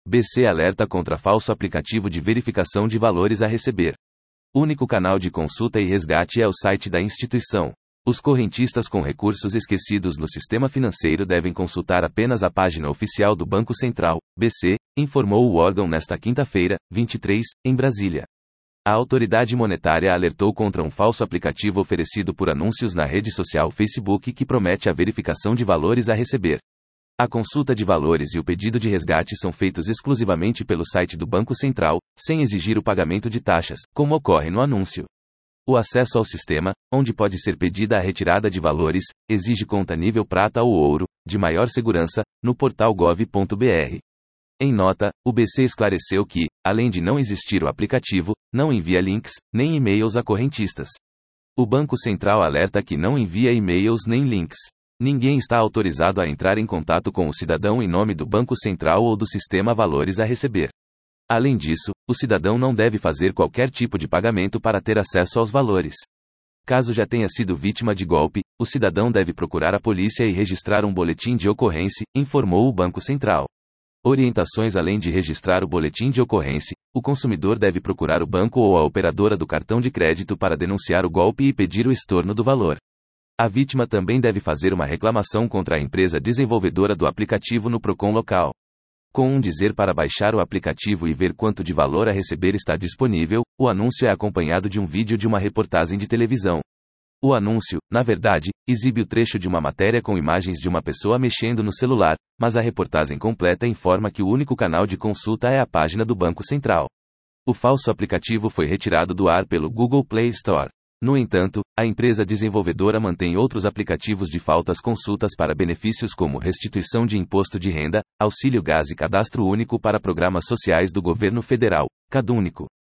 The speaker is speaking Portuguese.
BC alerta contra falso aplicativo de verificação de valores a receber. Único canal de consulta e resgate é o site da instituição. Os correntistas com recursos esquecidos no sistema financeiro devem consultar apenas a página oficial do Banco Central, BC, informou o órgão nesta quinta-feira, 23, em Brasília. A autoridade monetária alertou contra um falso aplicativo oferecido por anúncios na rede social Facebook que promete a verificação de valores a receber. A consulta de valores e o pedido de resgate são feitos exclusivamente pelo site do Banco Central, sem exigir o pagamento de taxas, como ocorre no anúncio. O acesso ao sistema, onde pode ser pedida a retirada de valores, exige conta nível prata ou ouro, de maior segurança, no portal gov.br. Em nota, o BC esclareceu que, além de não existir o aplicativo, não envia links, nem e-mails a correntistas. O Banco Central alerta que não envia e-mails nem links. Ninguém está autorizado a entrar em contato com o cidadão em nome do Banco Central ou do sistema Valores a receber. Além disso, o cidadão não deve fazer qualquer tipo de pagamento para ter acesso aos valores. Caso já tenha sido vítima de golpe, o cidadão deve procurar a polícia e registrar um boletim de ocorrência, informou o Banco Central. Orientações: além de registrar o boletim de ocorrência, o consumidor deve procurar o banco ou a operadora do cartão de crédito para denunciar o golpe e pedir o estorno do valor. A vítima também deve fazer uma reclamação contra a empresa desenvolvedora do aplicativo no Procon local. Com um dizer para baixar o aplicativo e ver quanto de valor a receber está disponível, o anúncio é acompanhado de um vídeo de uma reportagem de televisão. O anúncio, na verdade, exibe o trecho de uma matéria com imagens de uma pessoa mexendo no celular, mas a reportagem completa informa que o único canal de consulta é a página do Banco Central. O falso aplicativo foi retirado do ar pelo Google Play Store. No entanto, a empresa desenvolvedora mantém outros aplicativos de falsas consultas para benefícios como restituição de imposto de renda, auxílio gás e cadastro único para programas sociais do governo federal, CadÚnico.